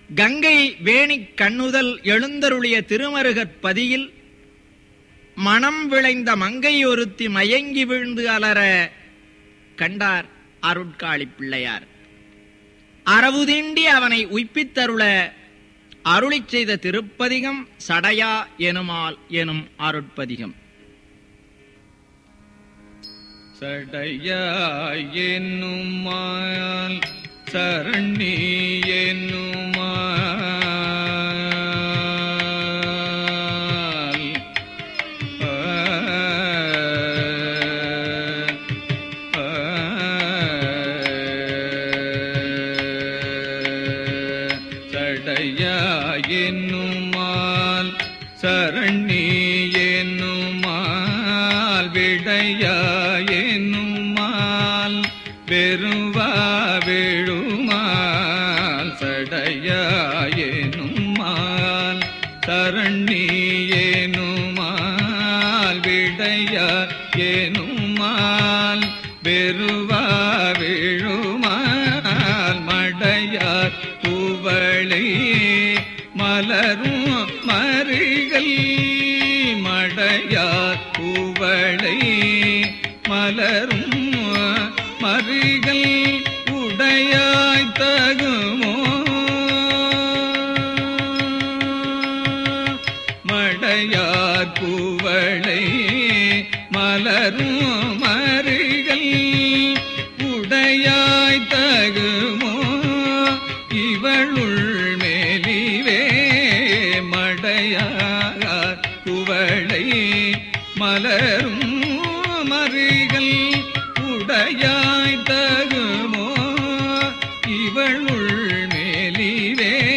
கங்கை வேணிக் கண்ணுதல் எழுந்தருளிய திருமருகற்பதியில் மனம் விளைந்த மங்கை ஒருத்தி மயங்கி விழுந்து அலற கண்டார் அருட்காளி பிள்ளையார். அரவுதீண்டி அவனை உய்ப்பித்தருள அருளிச் செய்த திருப்பதிகம் சடையா எனுமால் எனும் அருட்பதிகம். சடையா என்னுமால் சரணி என்னுமால் சடையா என்னுமால் சரணி என்னுமால் விடையா என்னுமால் வெறுவா விழுமால் சடையா என்னுமால் சரணி என்னுமால் விடையா என்னுமால் வெறுவா விழுமால் மடையார் பூவளை மலரும் மறிகள் மடையார் பூவளை மலரும் மறிகள் உடையாய் தகுமோ மடையார் பூவளை மலரும் மறிகள் உடையாய் தகுமோ இவளுள் மேலிவே மடையார் பூவளை மலரும் மறிகள் உடையாய் தகுமோ இவளுள் மேலிவே